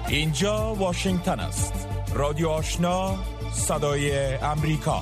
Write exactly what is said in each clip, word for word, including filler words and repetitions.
اینجا واشنگتن است. رادیو آشنا، صدای امریکا.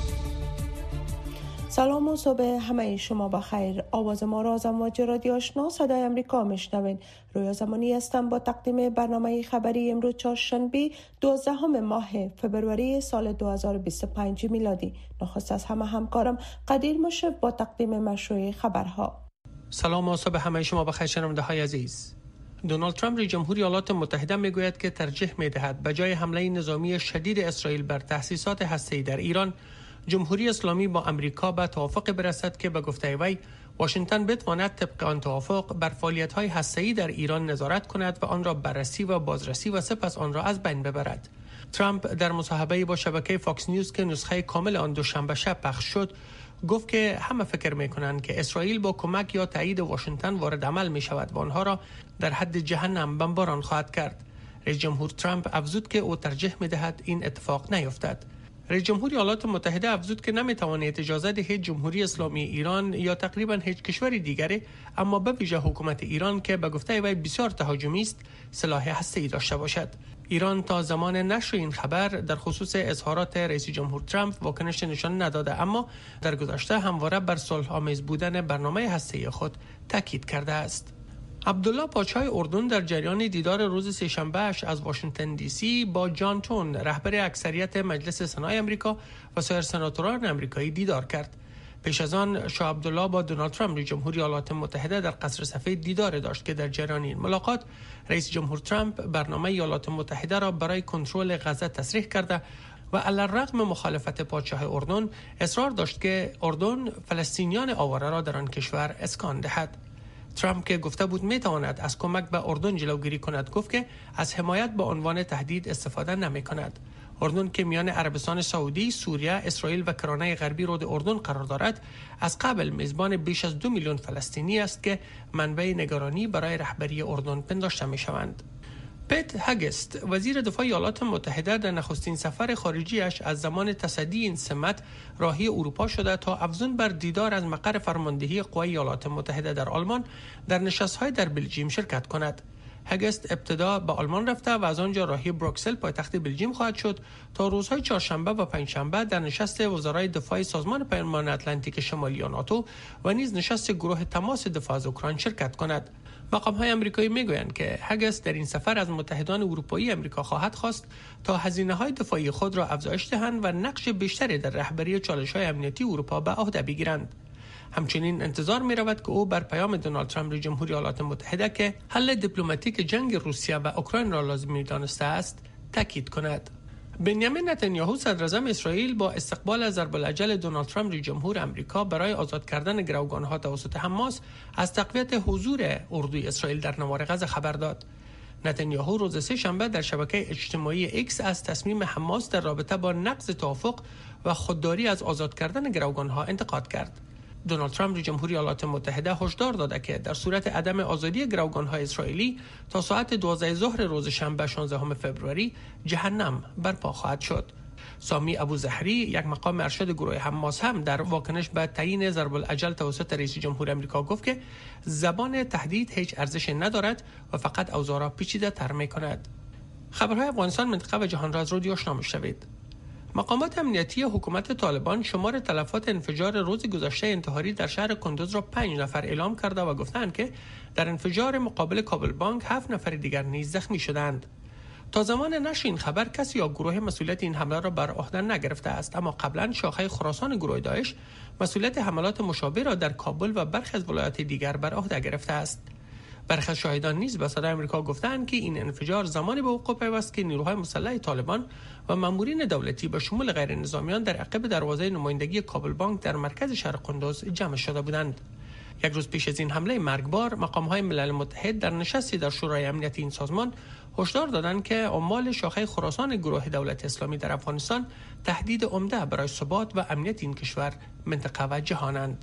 سلام و صبح همه شما بخیر. آواز ما را از امواج رادیو آشنا صدای امریکا میشنوین. رویا زمانی هستم با تقدیم برنامه خبری امروز چهارشنبه دوازدهم ماه فبروری سال دو هزار و بیست و پنج میلادی. نخست از همه همکارم قدیر مشرف با تقدیم مشروع خبرها. سلام و صبح همه شما بخیر شنونده های عزیز. دونالد ترامپ رئیس جمهوری ایالات متحده میگوید که ترجیح میدهد به جای حمله نظامی شدید اسرائیل بر تأسیسات هسته‌ای در ایران، جمهوری اسلامی با امریکا به توافق برسد که به گفته وی واشنگتن بتواند طبق آن توافق بر فعالیت‌های هسته‌ای در ایران نظارت کند و آن را بررسی و بازرسی و سپس آن را از بین ببرد. ترامپ در مصاحبه با شبکه فاکس نیوز که نسخه کامل آن دوشنبه شب پخش شد گفت که همه فکر می‌کنند که اسرائیل با کمک یا تایید واشنگتن وارد عمل می‌شود و آنها را در حد جهنم بمباران خواهد کرد. رئیس جمهور ترامپ افزود که او ترجیح می‌دهد این اتفاق نیفتد. رئیس جمهوری ایالات متحده افزود که نمی‌تواند اجازه دهید جمهوری اسلامی ایران یا تقریباً هیچ کشور دیگری، اما به ویژه حکومت ایران که به گفته وی بسیار تهاجمی است، سلاح هسته‌ای داشته باشد. ایران تا زمان نشر این خبر در خصوص اظهارات رئیس جمهور ترامپ واکنش نشان نداده، اما در گذشته همواره بر صلح آمیز بودن برنامه هسته‌ای خود تاکید کرده است. عبدالله پاچای اردن در جریان دیدار روز سه‌شنبه‌اش از واشنگتن دی سی با جان تون رهبر اکثریت مجلس سنای امریکا و سایر سناتوران امریکایی دیدار کرد. پیش از آن شاه عبدالله با دونالد ترامپ رئیس جمهوری ایالات متحده در قصر سفید دیدار داشت که در جریان این ملاقات رئیس جمهور ترامپ برنامه ایالات متحده را برای کنترل غزه تصریح کرده و علی‌الرغم مخالفت پادشاه اردن اصرار داشت که اردن فلسطینیان آواره را در آن کشور اسکان دهد. ترامپ که گفته بود میتواند از کمک به اردن جلوگیری کند، گفت که از حمایت به عنوان تهدید استفاده نمی کند. اردن که میان عربستان سعودی، سوریه، اسرائیل و کرانه غربی رود اردن قرار دارد، از قبل میزبان بیش از دو میلیون فلسطینی است که منبع نگرانی برای رهبری اردن پنداشته می شوند. پت هگست وزیر دفاع ایالات متحده در نخستین سفر خارجیش از زمان تصدی این سمت راهی اروپا شده تا افزون بر دیدار از مقر فرماندهی قوای ایالات متحده در آلمان در نشست‌های در بلژیم شرکت کند. هگست ابتدا به آلمان رفته و از آنجا راهی بروکسل پایتخت بلژیم خواهد شد تا روزهای چهارشنبه و پنجشنبه در نشست وزرای دفاع سازمان پیمان اتلانتیک شمالی ناتو و نیز نشست گروه تماس دفاع از اوکراین شرکت کند. مقام‌های آمریکایی میگویند که هگست در این سفر از متحدان اروپایی آمریکا خواهد خواست تا هزینه‌های دفاعی خود را افزایش دهند و نقش بیشتری در رهبری چالش‌های امنیتی اروپا به عهده بگیرند. همچنین انتظار می رود که او بر پیام دونالد ترامپ رئیس جمهوری ایالات متحده که حل دیپلماتیک جنگ روسیه و اوکراین را لازم می دانسته است تاکید کند. بنیامین نتانیاهو صدر اعظم اسرائیل با استقبال ضرب العجل دونالد ترامپ رئیس جمهور آمریکا برای آزاد کردن گروگانها توسط حماس از تقویت حضور اردوی اسرائیل در نوار غزه خبر داد. نتانیاهو روز سه شنبه در شبکه اجتماعی ایکس از تصمیم حماس در رابطه با نقض توافق و خودداری از آزاد کردن گروگانها انتقاد کرد. دونالد ترامپ رئیس جمهوری ایالات متحده هشدار داده که در صورت عدم آزادی گروگان‌های اسرائیلی تا ساعت دوازده ظهر روز شنبه شانزدهم فوریه جهنم برپا خواهد شد. سامی ابوظهری یک مقام ارشد گروه حماس هم در واکنش به تعیین ضرب العجل توسط رئیس جمهور آمریکا گفت که زبان تهدید هیچ ارزش ندارد و فقط اوضاع را پیچیده تر می‌کند. خبرهای افغانستان، منطقه و جهان را از رادیو آشنا می‌شنوید. مقامات امنیتی حکومت طالبان شمار تلفات انفجار روز گذشته انتحاری در شهر کندوز را پنج نفر اعلام کرده و گفتند که در انفجار مقابل کابل بانک هفت نفر دیگر نیز زخمی شدند. تا زمان نشر این خبر کسی یا گروه مسئولیت این حمله را بر عهده نگرفته است، اما قبلا شاخه خراسان گروه داعش مسئولیت حملات مشابه را در کابل و برخی از ولایات دیگر بر عهده گرفته است. برخی از شاهدان نیز به صدای آمریکا گفتند که این انفجار زمانی به وقوع پیوست که نیروهای مسلح طالبان و مامورین دولتی به شمول غیر نظامیان در عقب دروازه نمایندگی کابل بانک در مرکز شهر قندوز جمع شده بودند. یک روز پیش از این حمله مرگبار، مقام‌های ملل متحد در نشستی در شورای امنیتی این سازمان هشدار دادند که عمال شاخه خراسان گروه دولت اسلامی در افغانستان تهدید عمده برای ثبات و امنیت این کشور، منطقه و جهانند.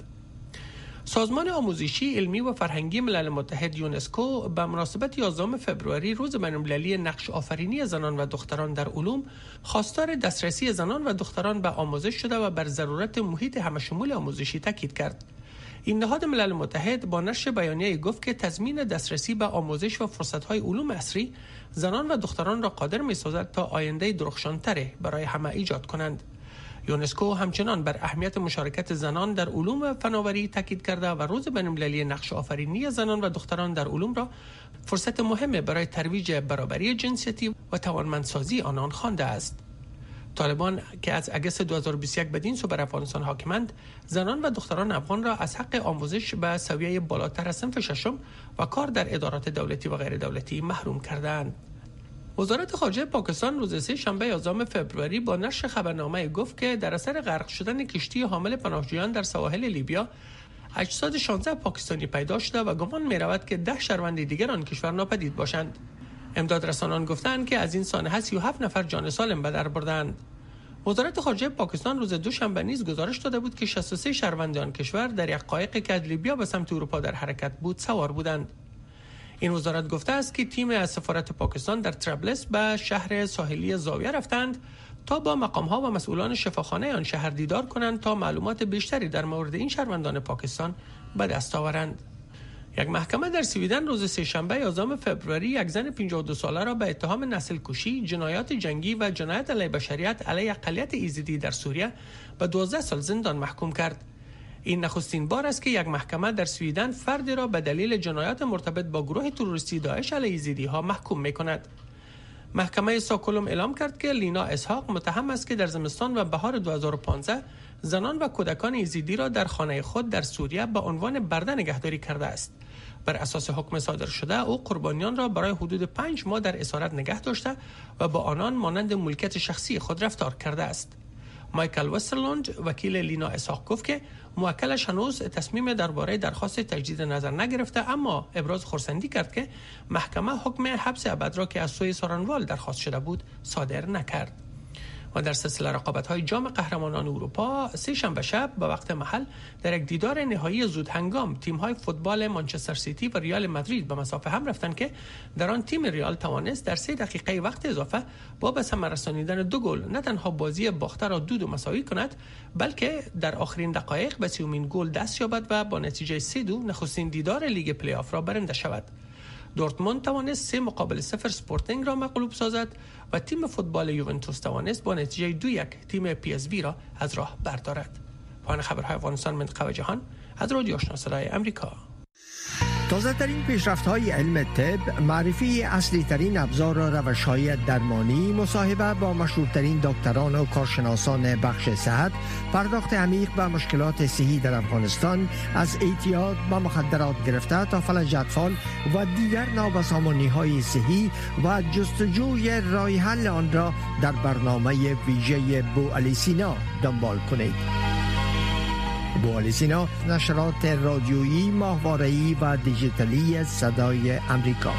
سازمان آموزشی، علمی و فرهنگی ملل متحد یونسکو به مناسبت یازدهم فوریه روز بین‌المللی نقش آفرینی زنان و دختران در علوم خواستار دسترسی زنان و دختران به آموزش شده و بر ضرورت محیط همشمول آموزشی تاکید کرد. این نهاد ملل متحد با نشر بیانیه گفت که تضمین دسترسی به آموزش و فرصت‌های علوم عصری زنان و دختران را قادر می‌سازد تا آینده درخشان‌تری برای همه ایجاد کنند. یونسکو همچنان بر اهمیت مشارکت زنان در علوم و فناوری تاکید کرده و روز بین‌المللی نقش آفرینی زنان و دختران در علوم را فرصت مهمی برای ترویج برابری جنسیتی و توانمندسازی آنان خوانده است. طالبان که از اگست دو هزار و بیست و یک بدین سو بر افغانستان حاکمند، زنان و دختران افغان را از حق آموزش به سویه بالاتر از صنف ششم و کار در ادارات دولتی و غیر دولتی محروم کردند. وزارت خارجه پاکستان روز سه شنبه یازدهم فوریه با نشر خبرنامه گفت که در اثر غرق شدن کشتی حامل پناهجویان در سواحل لیبیا اجساد شانزده پاکستانی پیدا شده و گمان می رود که ده شهروند دیگر آن کشور ناپدید باشند. امداد رسانان گفتند که از این سانحه سی و هفت نفر جان سالم به در بردند. وزارت خارجه پاکستان روز دوشنبه نیز گزارش داده بود که شصت و سه شهروند آن کشور در یک قایقی که از لیبیا به سمت اروپا در حرکت بود سوار بودند. این وزارت گفته است که تیم از سفارت پاکستان در طرابلس به شهر ساحلی زاویه رفتند تا با مقام‌ها و مسئولان شفاخانه آن شهر دیدار کنند تا معلومات بیشتری در مورد این شهروندان پاکستان به دست آورند. یک محکمه در سویدن روز سه شنبه یازدهم فوریه یک زن پنجاه و دو ساله را به اتهام نسل کشی، جنایات جنگی و جنایت علیه بشریت علیه اقلیت ایزدی در سوریه به دوازده سال زندان محکوم کرد. این نخستین بار است که یک محکمه در سویدن فردی را به دلیل جنایات مرتبط با گروه تروریستی داعش علیه یزیدی ها محکوم می کند. محکمه استکهلم اعلام کرد که لینا اسحاق متهم است که در زمستان و بهار دو هزار و پانزده زنان و کودکان یزیدی را در خانه خود در سوریه به عنوان برده نگهداری کرده است. بر اساس حکم صادر شده او قربانیان را برای حدود پنج ماه در اسارت نگه داشته و با آنان مانند ملکیت شخصی خود رفتار کرده است. مایکل وسترلند وکیل لینا اسحاق گفت که موکلش هنوز تصمیم درباره درخواست تجدید نظر نگرفته، اما ابراز خرسندی کرد که محکمه حکم حبس ابد را که از سوی سارنوال درخواست شده بود صادر نکرد. و در سلسله رقابت‌های جام قهرمانان اروپا سه شنبه شب به وقت محل در یک دیدار نهایی زود هنگام تیم‌های فوتبال مانچستر سیتی و ریال مادرید به مسافه هم رفتند که در آن تیم ریال توانست در سه دقیقه وقت اضافه با به ثمر رسانیدن دو گل نه تنها بازی باخته را دو دو مساوی کند، بلکه در آخرین دقایق به سومین گل دست یابد و با نتیجه سه دو نخستین دیدار لیگ پلی آف را برنده شود. دورتموند توانست سه مقابل صفر سپورتینگ را مغلوب سازد و تیم فوتبال یوونتوس توانست با نتیجه دو یک تیم پی اس وی را از راه بردارد. پایان خبرهای افغانستان منطقه و جهان از رادیو آشنا صدای امریکا. تازه ترین پیشرفت های علم طب، معرفی اصلی ترین ابزار و روش های درمانی، مصاحبه با مشهورترین دکتران و کارشناسان بخش صحت، پرداخت عمیق به مشکلات صحی در افغانستان از اعتیاد به مخدرات گرفته تا فلج اطفال و دیگر نابسامانی های صحی و جستجوی راه حل آن را در برنامه ویژه بوعلی سینا دنبال کنید. بوعلی سینا، نشرات رادیویی، ماهواره‌ای و دیجیتالی صدای امریکا.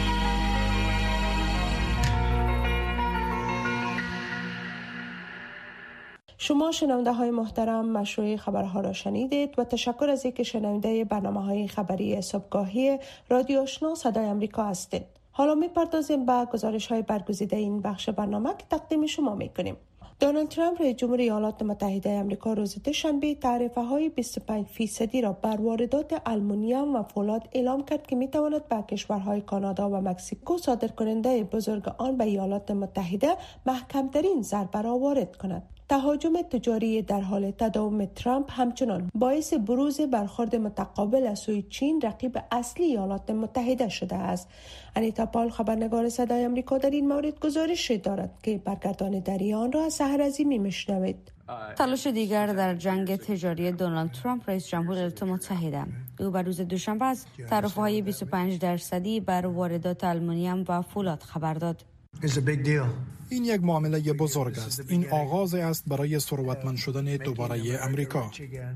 شما شنونده های محترم، مشروع خبرها را شنیدید و تشکر از اینکه شنونده برنامه های خبری صبحگاهی رادیو آشنا صدای امریکا هستید. حالا می پردازیم به گزارش های برگزیده این بخش برنامه که تقدیم شما می کنیم. دونالد ترامپ رئیس جمهور ایالات متحده آمریکا روز دوشنبه تعرفه های بیست و پنج درصدی را بر واردات آلومینیوم و فولاد اعلام کرد که می تواند به کشورهای کانادا و مکزیکو صادرکننده بزرگ آن به ایالات متحده محکم‌ترین ضربه را وارد کند. تهاجم تجاری در حال تداوم ترامپ همچنان باعث بروز برخورد متقابل از سوی چین، رقیب اصلی ایالات متحده شده است. انیتا پال، خبرنگار صدای آمریکا، در این مورد گزارش دارد که برگردان دری آن را از سحر عظیمی میشنوید. تلاش دیگر در جنگ تجاری دونالد ترامپ رئیس جمهور ایالات متحده. او بر روز دوشنبه از تعرفه‌های بیست و پنج درصدی بر واردات آلومینیوم و فولاد خبر داد. این یک معامله بزرگ است. این آغاز است برای ثروتمند شدن دوباره امریکا.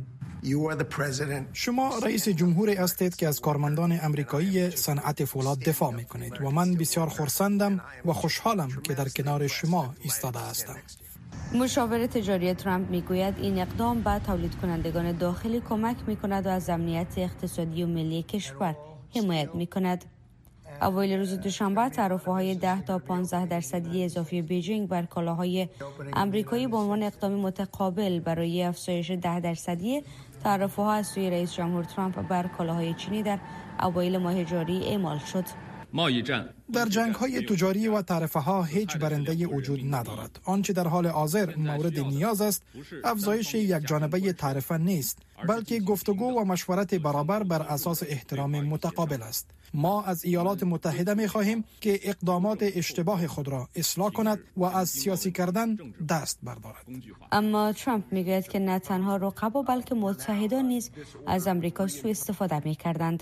شما رئیس جمهوری هستید که از کارمندان امریکایی صنعت فولاد دفاع می‌کنید و من بسیار خرسندم و خوشحالم که در کنار شما ایستاده هستم. مشاور تجاری ترامپ میگوید این اقدام به تولید کنندگان داخلی کمک می‌کند و از امنیت اقتصادی و ملی کشور حمایت می‌کند. اوایل روز دوشنبه تعرفه‌های ده تا پانزده درصدی اضافی بیجینگ بر کالاهای آمریکایی به عنوان اقدام متقابل برای افزایش ده درصدی تعرفه‌ها از سوی رئیس جمهور ترامپ بر کالاهای چینی در اوایل ماه جاری اعمال شد. در جنگ‌های تجاری و تعرفه‌ها هیچ برنده وجود ندارد. آنچه در حال حاضر مورد نیاز است، افزایش یکجانبه تعرفه نیست، بلکه گفتگو و مشورت برابر بر اساس احترام متقابل است. ما از ایالات متحده می‌خواهیم که اقدامات اشتباه خود را اصلاح کند و از سیاسی کردن دست بردارد. اما ترامپ می‌گوید که نه تنها رقبا بلکه متحدان نیز از آمریکا سوء استفاده می‌کردند.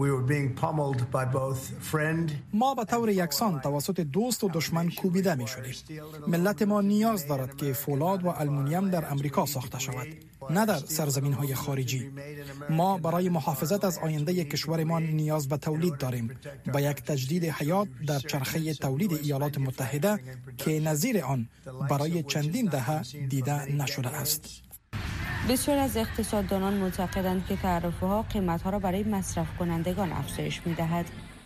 ما به طور یکسان توسط دوست و دشمن کوبیده می شدیم. ملت ما نیاز دارد که فولاد و آلومینیوم در امریکا ساخته شود، نه در سرزمین های خارجی. ما برای محافظت از آینده کشورمان نیاز به تولید داریم، با یک تجدید حیات در چرخه تولید ایالات متحده که نظیر آن برای چندین دهه دیده نشده است. بسیار از اقتصاددانان معتقدند که تعرفه‌ها قیمت‌ها را برای مصرف کنندگان افزایش می‌دهد.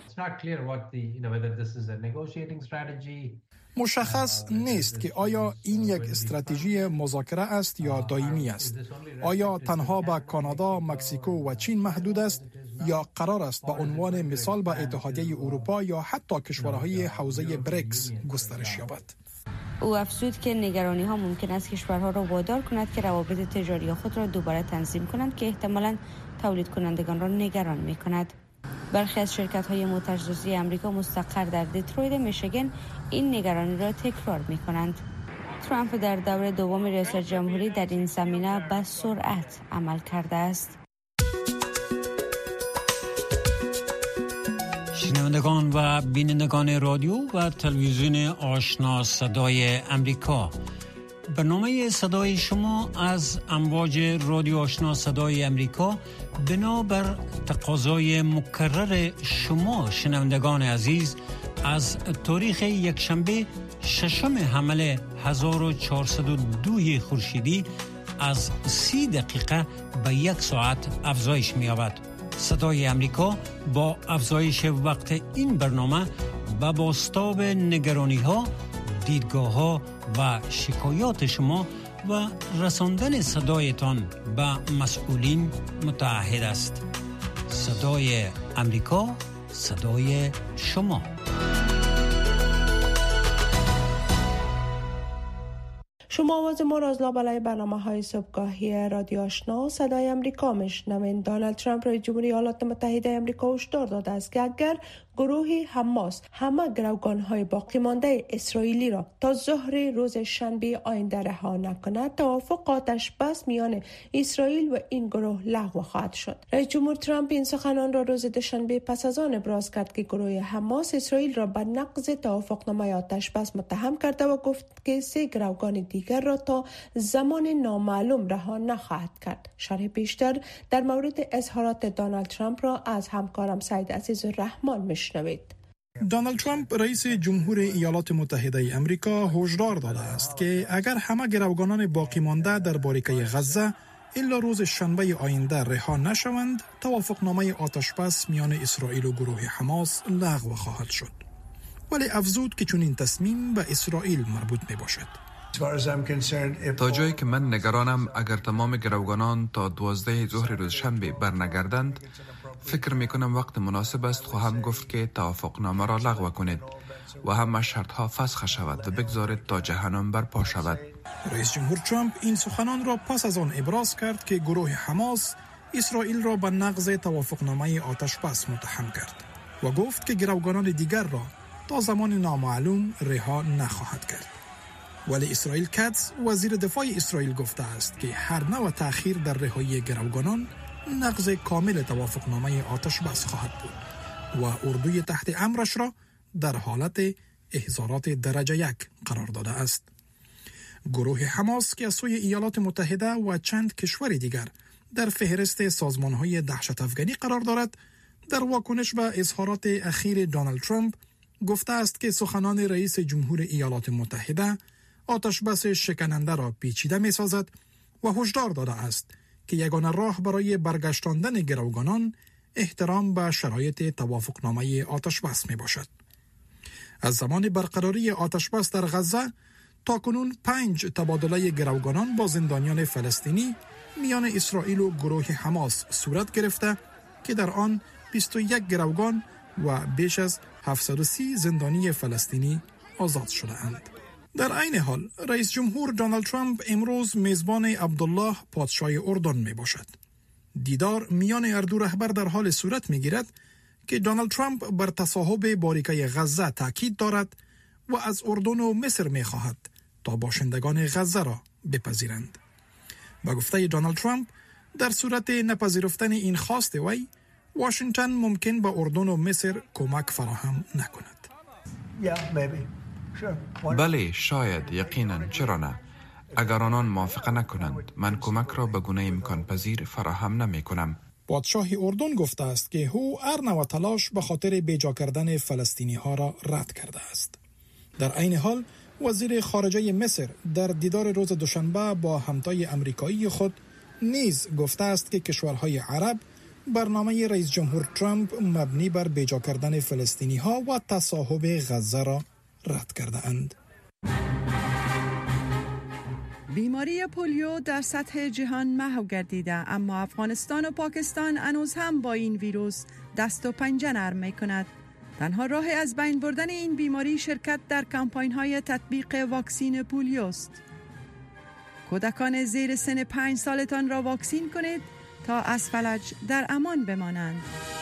مشخص نیست که آیا این یک استراتژی مذاکره است یا دائمی است. آیا تنها به کانادا، مکزیکو و چین محدود است یا قرار است به عنوان مثال به اتحادیه اروپا یا حتی کشورهای حوزه بریکس گسترش یابد؟ او افزود که نگرانی ها ممکن است کشورها را وادار کند که روابط تجاری خود را دوباره تنظیم کنند که احتمالاً تولید کنندگان را نگران می کند. برخی از شرکت های متخصصی امریکا مستقر در دیترویت میشیگان این نگرانی را تکرار می کنند. ترامپ در دور دوم ریاست جمهوری در این زمینه به سرعت عمل کرده است. شنوندگان و بینندگان رادیو و تلویزیون آشنا صدای امریکا، برنامه صدای شما از امواج رادیو آشنا صدای امریکا بنابر تقاضای مکرر شما شنوندگان عزیز از تاریخ یکشنبه ششم حمل هزار و چهارصد و دو خورشیدی از سی دقیقه به یک ساعت افزایش می‌یابد. صدای امریکا با افزایش وقت این برنامه به بازتاب نگرانی‌ها، دیدگاه‌ها و شکایات شما و رساندن صدایتان به مسئولین متعهد است. صدای امریکا، صدای شما. شما آواز ما را از لابلای برنامه های صبحگاهی رادیو آشنا صدای امریکا میشنوید. دونالد ترامپ رئیس جمهوری ایالات متحده امریکا هشدار داده است که اگر گروهی حماس همه گروگان های باقی مانده اسرائیلی را تا ظهر روز شنبه آینده رها نکند، توافق آتش بس میان اسرائیل و این گروه لغو خواهد شد. رئیس جمهور ترامپ این سخنان را روز دوشنبه پس از آن ابراز کرد که گروه حماس اسرائیل را به نقض توافقنامه آتش بس متهم کرده و گفت که سه گروگان دیگر را تا زمان نامعلوم رها نخواهد کرد. شرح بیشتر در مورد اظهارات دونالد ترامپ را از همکارم سعید عزیزالرحمن میشنوید. دونالد ترامپ رئیس جمهور ایالات متحده امریکا هشدار داده است که اگر همه گروگانان باقی مانده در باریکه غزه الا روز شنبه آینده رها نشوند، توافقنامه آتشبس میان اسرائیل و گروه حماس لغو خواهد شد. ولی افزود که چون این تصمیم به اسرائیل مربوط می باشد. تا جایی که من نگرانم اگر تمام گروگانان تا دوازده ظهر روز شنبه برنگردند، فکر میکنم وقت مناسب است خواهم گفت که توافقنامه را لغو کنید و همه شرطها فسخ شود و بگذارید تا جهنم برپا شود. رئیس جمهور ترامپ این سخنان را پس از آن ابراز کرد که گروه حماس اسرائیل را به نقض توافقنامه آتشبس متهم کرد و گفت که گروگانان دیگر را تا زمان نامعلوم رها نخواهد کرد. ولی اسرائیل کاتس وزیر دفاع اسرائیل گفته است که هر نوع تأخیر در رهایی گروگانان نقض کامل توافقنامه آتشبس خواهد بود و اردوی تحت امرش را در حالت احضارات درجه یک قرار داده است. گروه حماس که از سوی ایالات متحده و چند کشور دیگر در فهرست سازمان‌های دهشت افغانی قرار دارد، در واکنش به اظهارات اخیر دونالد ترامپ گفته است که سخنان رئیس جمهور ایالات متحده آتشبس شکننده را پیچیده می سازد و هشدار داده است که یگانه راه برای برگشتاندن گروگانان احترام به شرایط توافقنامه آتشبس می باشد. از زمان برقراری آتشبس در غزه تا کنون پنج تبادله گروگانان با زندانیان فلسطینی میان اسرائیل و گروه حماس صورت گرفته که در آن بیست و یک گروگان و بیش از هفتصد و سی زندانی فلسطینی آزاد شده اند. در عین حال رئیس جمهور دونالد ترامپ امروز میزبان عبدالله پادشاه اردن می باشد. دیدار میان هر دو رهبر در حال صورت می گیرد که دونالد ترامپ بر تصاحب باریکه غزه تاکید دارد و از اردن و مصر می خواهد تا باشندگان غزه را بپذیرند. با گفته دونالد ترامپ در صورت نپذیرفتن این خواست وی، واشنگتن ممکن به اردن و مصر کمک فراهم نکند. بله، شاید، یقینا، چرا نه؟ اگر آنان موافقه نکنند، من کمک را به گونه امکان پذیر فراهم نمی کنم. پادشاه اردن گفته است که او هر نوع تلاش به خاطر بیجا کردن فلسطینی ها را رد کرده است. در عین حال وزیر خارجه مصر در دیدار روز دوشنبه با همتای امریکایی خود نیز گفته است که کشورهای عرب برنامه رئیس جمهور ترامپ مبنی بر بیجا کردن فلسطینی ها و تصاحب غزه را رد کرده اند. بیماری پولیو در سطح جهان محو گردیده، اما افغانستان و پاکستان هنوز هم با این ویروس دست و پنجه نرم می کند. تنها راه از بین بردن این بیماری شرکت در کمپاین های تطبیق واکسین پولیو است. کودکان زیر سن پنج سالتان را واکسین کنید تا از فلج در امان بمانند.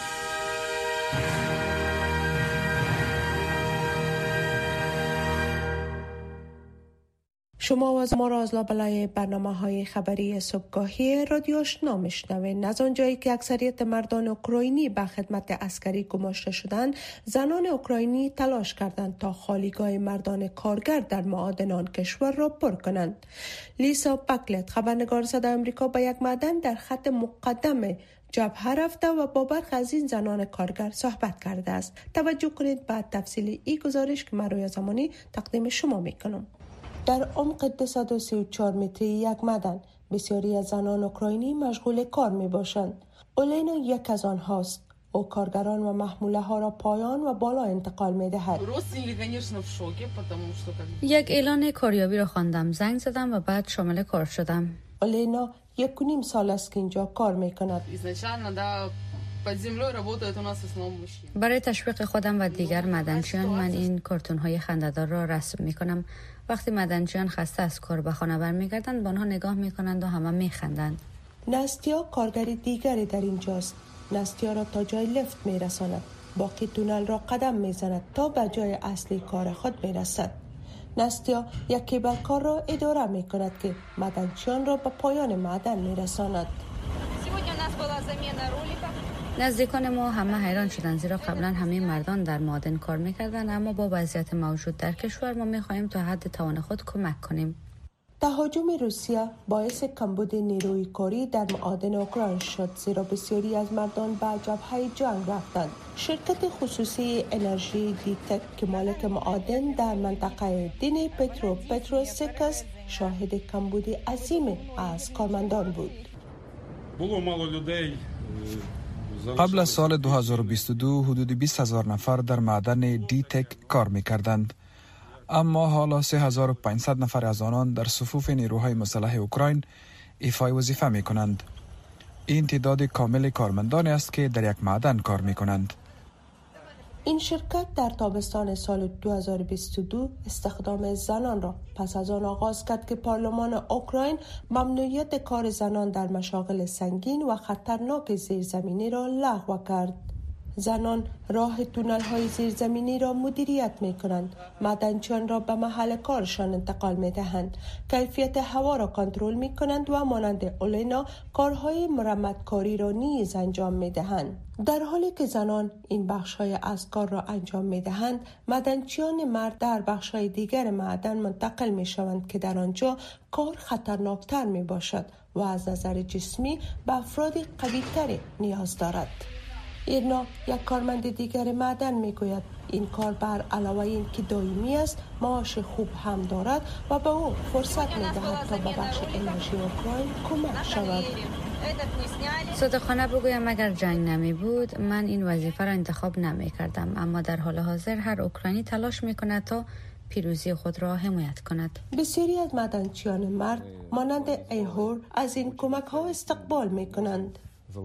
شما آواز ما را از لابلای برنامه های خبری صبحگاهی رادیو آشنا میشنوید. از آنجایی که اکثریت مردان اوکراینی به خدمت عسکری گماشته شدند، زنان اوکراینی تلاش کردند تا خالیگاه مردان کارگر در معادن کشور را پر کنند. لیسا بکلت، خبرنگار صدای آمریکا، به یک معدن در خط مقدم جبهه رفته و با برخی از این زنان کارگر صحبت کرده است. توجه کنید بعد تفصیل این گزارش که من رویا زمانی تقدیم شما میکنم. در عمق دویست و سی و چهار متری یک معدن بسیاری از زنان اوکراینی مشغول کار می باشند. اولینا یک از آنهاست. او کارگران و محموله ها را پایان و بالا انتقال می دهد. یک اعلان کاریابی را خواندم، زنگ زدم و بعد شامل کار شدم. اولینا یک و نیم سال است که اینجا کار می کند. برای تشویق خودم و دیگر معدنچیان من این کارتون های خنده‌دار را رسم می کنم. وقتی معدنچیان خسته از کار به خانه برمیگردند، به آنها نگاه می کنند و همه می خندند. نستیا کارگر دیگری در اینجاست. نستیا را تا جای لفت می رساند. باقی تونل را قدم می زند تا به جای اصلی کار خود می رسد. نستیا یک کیبل کار را اداره می کند که معدنچیان را به پایان معدن می رساند. نزدیکان ما همه حیران شدند، زیرا قبلا همه مردان در معادن کار میکردند، اما با وضعیت موجود در کشور ما میخواهیم تا حد توان خود کمک کنیم. تهاجم روسیه باعث کمبود نیروی کاری در معادن اوکراین شد، زیرا بسیاری از مردان به جبهه جنگ رفتند. شرکت خصوصی انرژی دیتک که مالک معادن در منطقه دین پترو پتروسکس شاهد کمبود عظیم از کارمندان بود. قبل از سال دو هزار و بیست و دو حدود بیست هزار نفر در معدن دی تک کار می کردند. اما حالا سه هزار و پانصد نفر از آنان در صفوف نیروهای مسلح اوکراین ایفای وظیفه می کنند. این تعداد کامل کارمندان است که در یک معدن کار می کنند. این شرکت در تابستان سال دو هزار و بیست و دو استخدام زنان را پس از آن آغاز کرد که پارلمان اوکراین ممنوعیت کار زنان در مشاغل سنگین و خطرناک زیرزمینی را لغو کرد. زنان راه تونل های زیرزمینی را مدیریت می کنند، معدنچیان را به محل کارشان انتقال می دهند، کیفیت هوا را کنترل می کنند و مانند اولینا کارهای مرمتکاری را نیز انجام می دهند. در حالی که زنان این بخش های از کار را انجام می دهند، معدنچیان مرد در بخش های دیگر معدن منتقل می شوند که در آنجا کار خطرناکتر می باشد و از نظر جسمی به افراد قوی‌تری نیاز دارد. ایرنا یک کارمند دیگر معدن میگوید این کار بر علاوه این که دائمی است، معاش خوب هم دارد و به او فرصت میدهد تا به بخش انرژی اوکراین کمک شود. صادقانه بگویم اگر جنگ نمی بود من این وظیفه را انتخاب نمی کردم، اما در حال حاضر هر اوکراینی تلاش می کند تا پیروزی خود را حمایت کند. بسیاری از معدنچیان مرد مانند ایهور از این کمک ها استقبال می کنند.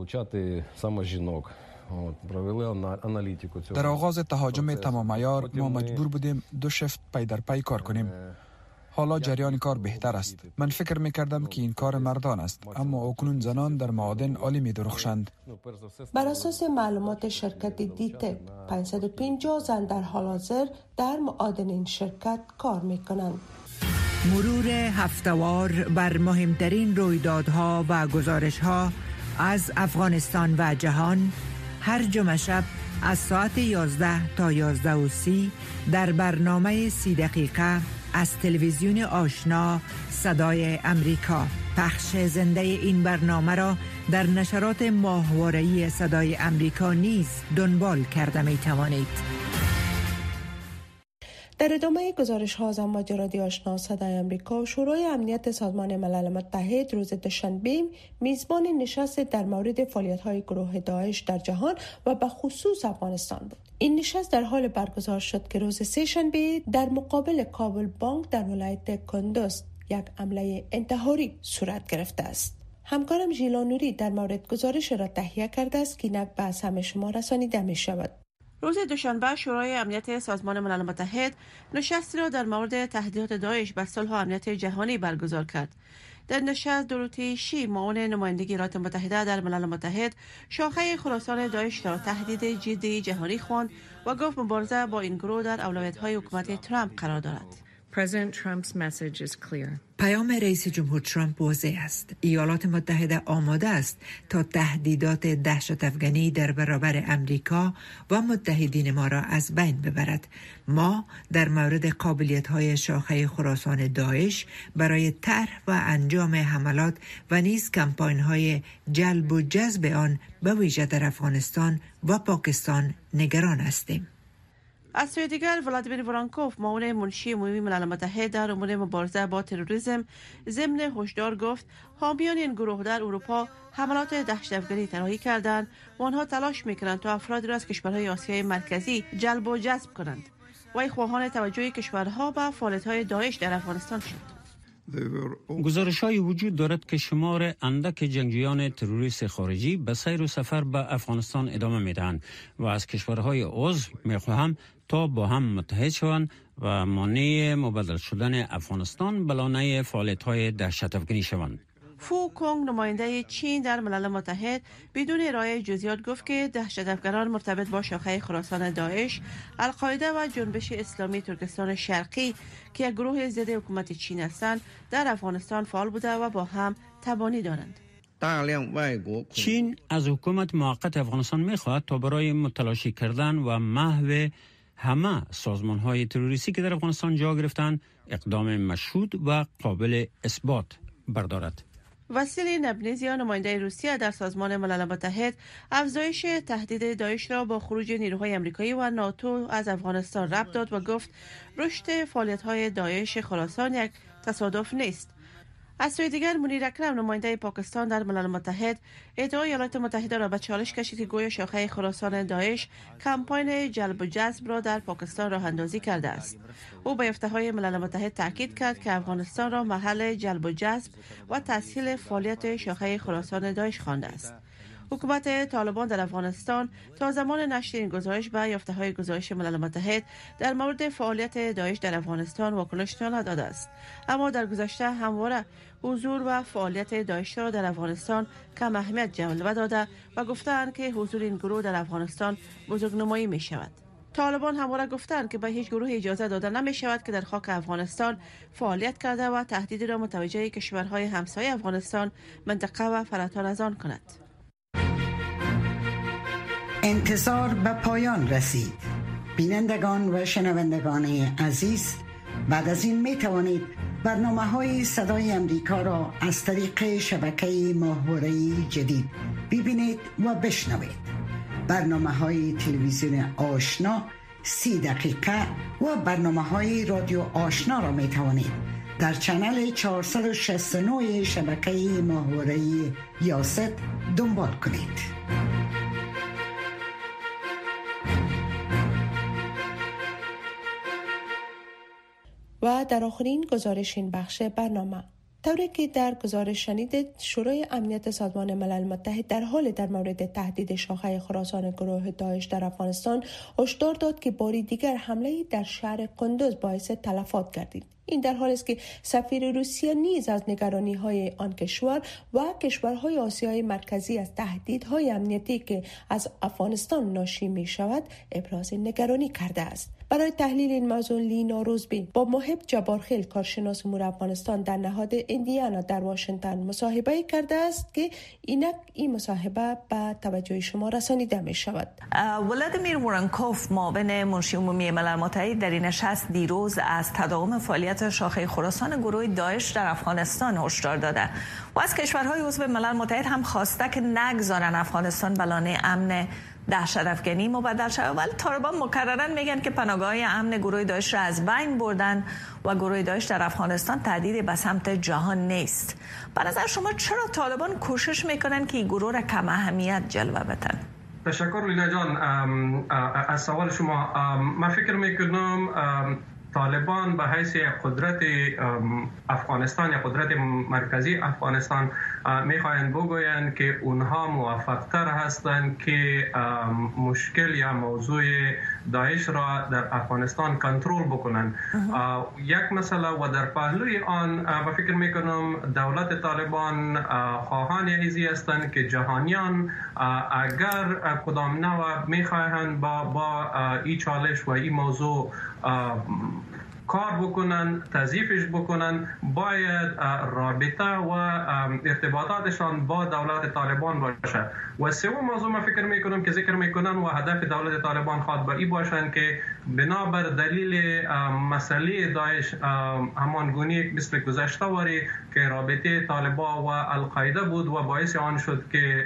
در آغاز تهاجم تمام عیار ما مجبور بودیم دو شفت پی در پی کار کنیم. حالا جریان کار بهتر است. من فکر می کردم که این کار مردان است، اما اکنون زنان در معادن عالی می درخشند. بر اساس معلومات شرکت دیتک پانصد و پنجاه زن در حال حاضر در معادن این شرکت کار می کنند. مرور هفته‌وار بر مهمترین رویدادها و گزارش‌ها از افغانستان و جهان هر جمعه شب از ساعت یازده تا یازده و سی در برنامه سی دقیقه از تلویزیون آشنا صدای امریکا. پخش زنده این برنامه را در نشرات ماهواره‌ای صدای امریکا نیز دنبال کرده می توانید. در ادامه گزارش ها از امواج رادیو آشنا صدای امریکا، شورای امنیت سازمان ملل متحد روز دوشنبه میزبان نشست در مورد فعالیت های گروه داعش در جهان و به خصوص افغانستان بود. این نشست در حال برگزار شد که روز سه‌شنبه در مقابل کابل بانک در ولایت کندوز یک حمله انتحاری صورت گرفته است. همکارم ژیلا نوری در مورد گزارش را تهیه کرده است که نک به همه شما رسانیده می شود. روز دوشنبه شورای امنیت سازمان ملل متحد نشستی را در مورد تهدیدات داعش بر صلح و امنیت جهانی برگزار کرد. در نشست دوروتی شی معاون نمایندگی ایالات متحده در ملل متحد شاخه خراسان داعش را تهدید جدی جهانی خواند و گفت مبارزه با این گروه در اولویت‌های حکومت ترامپ قرار دارد. President Trump's message is clear. پیام رئیس جمهور ترامپ واضح است. ایالات متحده آماده است تا تهدیدات دهشت افغانی در برابر امریکا و متحدین ما را از بین ببرد. ما در مورد قابلیت‌های شاخه خراسان داعش برای طرح و انجام حملات و نیز کمپاین‌های جلب و جذب آن به ویژه در افغانستان و پاکستان نگران هستیم. از سوی دیگر ولادیمیر ورانکوف معاون منشی عمومی ملل متحد در امور مبارزه با تروریسم ضمن هشدار گفت حامیان این گروه در اروپا حملات دهشت افغانی طراحی کردند و آنها تلاش میکنند تا افرادی را از کشورهای آسیای مرکزی جلب و جذب کنند. وی خواهان توجه کشورها به فعالیت‌های داعش در افغانستان شد. گزارش‌هایی وجود دارد که شمار اندک جنگجویان تروریست خارجی به سیر و سفر به افغانستان ادامه می‌دهند و از کشورهای عضو می‌خواهند تا با هم متحد شوند و مانع مبادله شدن افغانستان به لانه فعالیت‌های دهشت افغانی شوند. فو کونگ نماینده چین در ملل متحد بدون ارائه جزئیات گفت که دهشت افغانان مرتبط با شاخه خراسان داعش، القاعده و جنبش اسلامی ترکستان شرقی که یک گروه ضد حکومت چین هستند در افغانستان فعال بوده و با هم تبانی دارند. چین از حکومت موقت افغانستان می‌خواهد تا برای متلاشی کردن و محو همه سازمان‌های تروریستی که در افغانستان جا گرفتند اقدام مشروط و قابل اثبات بردارد. وسیلی نبنیزیا نماینده روسیه در سازمان ملل متحد افزایش تهدید داعش را با خروج نیروهای آمریکایی و ناتو از افغانستان ربط داد و گفت رشد فعالیت‌های داعش خراسان یک تصادف نیست. از سوی دیگر منیر اکرم نماینده پاکستان در ملل متحد ادعای ایالات متحده را به چالش کشید که گویا شاخه خراسان داعش کمپاین جلب و جذب را در پاکستان راه اندازی کرده است. او به یافته ملل متحد تاکید کرد که افغانستان را محل جلب و جذب و تسهیل فعالیت شاخه خراسان داعش خوانده است. حکومت طالبان در افغانستان تا زمان نشر این گزارش به یافته‌های گزارش ملل متحد در مورد فعالیت داعش در افغانستان واکنش نداده است، اما در گذشته همواره حضور و فعالیت داعش را در افغانستان کم اهمیت جلوه داده و گفتند که حضور این گروه در افغانستان بزرگنمایی می شود. طالبان همواره گفتند که به هیچ گروه اجازه داده نمی شود که در خاک افغانستان فعالیت کرده و تهدید را متوجه کشورهای همسایه افغانستان، منطقه و فراتر از آن کند. انتظار به پایان رسید. بینندگان و شنوندگان عزیز، بعد از این می توانید برنامه های صدای امریکا را از طریق شبکه ماهواره‌ای جدید ببینید و بشنوید. برنامه های تلویزیون آشنا سی دقیقه و برنامه های رادیو آشنا را می توانید در چنل چهارصد و شصت و نه شبکه ماهواره‌ای یاست دنبال کنید. و در آخرین گزارش این بخش برنامه، طوری که در گزارش شنیدید، شورای امنیت سازمان ملل متحد در حال در مورد تهدید شاخه خراسان گروه داعش در افغانستان هشدار داد که باری دیگر حمله در شهر قندوز باعث تلفات گردید. این در حالی است که سفیر روسیه نیز از نگرانی‌های آن کشور و کشورهای آسیای مرکزی از تهدیدهای امنیتی که از افغانستان ناشی می‌شود ابراز نگرانی کرده است. برای تحلیل این موضوع لینا روزبی با محب جبارخیل، کارشناس امور افغانستان در نهاد ایندیانا در واشنگتن مصاحبه کرده است که اینک این مصاحبه به توجه شما رسانیده می شود. ولادیمیر وورنکوف، معاون منشی عمومی ملل متحد، در این نشست دیروز از تداوم فعالیت شاخه خراسان گروه داعش در افغانستان هشدار داده و از کشورهای عضو ملل متحد هم خواسته که نگذارن افغانستان به لانه امن دهشت افغانی مبدل شود. ولی طالبان مکرراً میگن که پناهگاه امن گروه داعش را از بین بردن و گروه داعش در افغانستان تهدیدی به سمت جهان نیست. به نظر شما چرا طالبان کوشش میکنن که این گروه را کم اهمیت جلوه بدن؟ تشکر لینا جان از سوال شما. من فکر میکنم طالبان به حیث قدرت افغانستان یا قدرت مرکزی افغانستان میخواهند بگویند که اونها موفقتر هستند که مشکل یا موضوع داعش را در افغانستان کنترل بکنند. یک مسئله و در پهلوی آن و فکر میکنم دولت طالبان خواهان ایزی هستند که جهانیان اگر کدام نوع میخواهند با با این چالش و این موضوع کار بکنن، تضعیفش بکنن، باید رابطه و ارتباطاتشان با دولت طالبان باشه. و سوم موضوع ما فکر میکنم که ذکر میکنن و هدف دولت طالبان خواد با این باشن که بنابر دلیل مسئله داعش همان گونه مثل گذشته واری که رابطه طالبان و القاعده بود و باعث آن شد که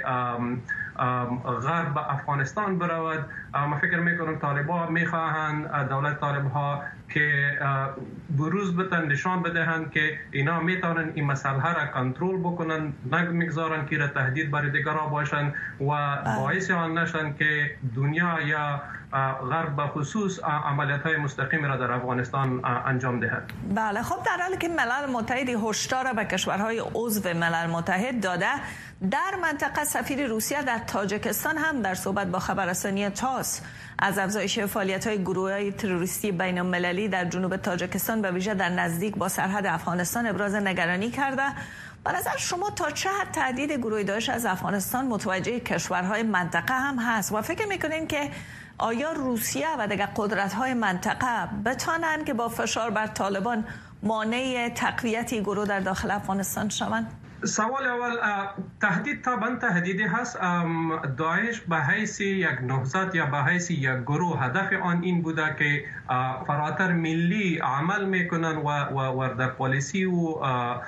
غرب به افغانستان برود. ما فکر میکنم طالبان میخواهند دولت طالبها که بروز بتن، نشان بدهند که اینا میتونن این مسئله را کنترل بکنن، نمیگذارن که را تهدید برای دیگران باشن و باعث آن نشن که دنیا یا غرب به خصوص عملیات های مستقیم را در افغانستان انجام دهد. بله، خب در حالی که ملل متحد هشدار به کشورهای عضو ملل متحد داده، در منطقه سفیر روسیه در تاجیکستان هم در صحبت با خبررسانی تاس از افزایش فعالیت‌های گروه‌های تروریستی بین‌المللی در جنوب تاجیکستان به ویژه در نزدیک با سرحد افغانستان ابراز نگرانی کرده. به نظر شما تا چه حد تهدید گروه داعش از افغانستان متوجه کشورهای منطقه هم هست و فکر می‌کنین که آیا روسیه و دیگر قدرت‌های منطقه بتوانند که با فشار بر طالبان مانع تقویت گروه در داخل افغانستان شوند؟ سوال اول، تهدید طبعا تهدیدی هست. داعش به حیث یک نهضت یا به حیث یک گروه هدف آن این بوده که فراتر ملی عمل میکنن و, و, و در پالیسی و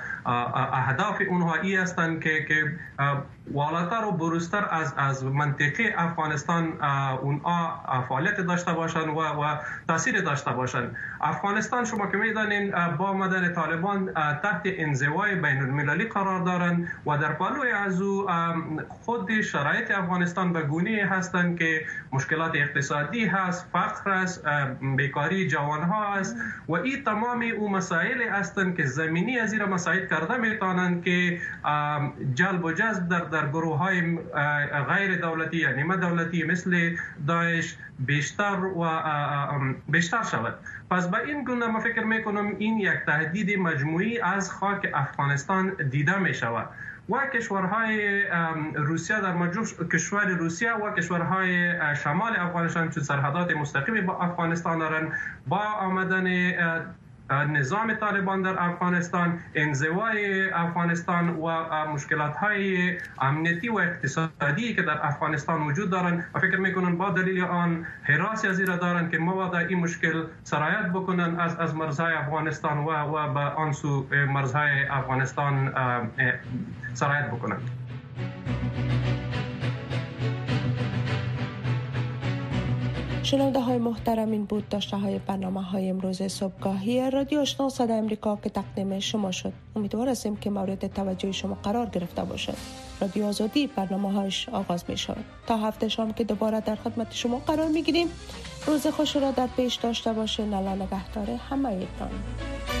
اهداف اونها ای هستند که که والاتر و بروزتر از از منطقه افغانستان اونها فعالیت داشته باشند و و تاثیر داشته باشند. افغانستان شما که میدانین با آمدن طالبان تحت انزوای بین المللی قرار دارند و در پهلوی از او خود شرایط افغانستان به گونه‌ای هستند که مشکلات اقتصادی هست، فقر است، بیکاری جوانها است و این تمام او مسائل هستند که زمینی از این مساعد کرده میتونند که جلب و جذب در در گروه‌های غیر دولتی یا نیمه دولتی مثل داعش بیشتر و بیشتر شود. پس به این گونه ما فکر میکنم این یک تهدید مجموعی از خاک افغانستان دیده می شود و کشورهای روسیه در مجموع کشور روسیه و کشورهای شمال افغانستان چون سرحدات مستقیم با افغانستان دارند، با آمدن نظام طالبان در افغانستان، انزوای افغانستان و مشکلات‌های امنیتی و اقتصادی که در افغانستان وجود دارند و فکر می‌کنم با دلیل آن حراسی از این را دارند که مبادا این مشکل سرایت بکنن از از مرزهای افغانستان و و به آن سو مرزهای افغانستان سرایت بکنند. شنونده های محترم، این بود داشته های برنامه های امروز صبحگاهی رادیو آشنا صدای امریکا که تقدیم شما شد. امیدوار هستیم که مورد توجه شما قرار گرفته باشد. رادیو آزادی برنامه هایش آغاز می شود. تا هفته شام که دوباره در خدمت شما قرار می گیریم. روز خوش را در پیش داشته باشین. الله نگهدار همه ایتان.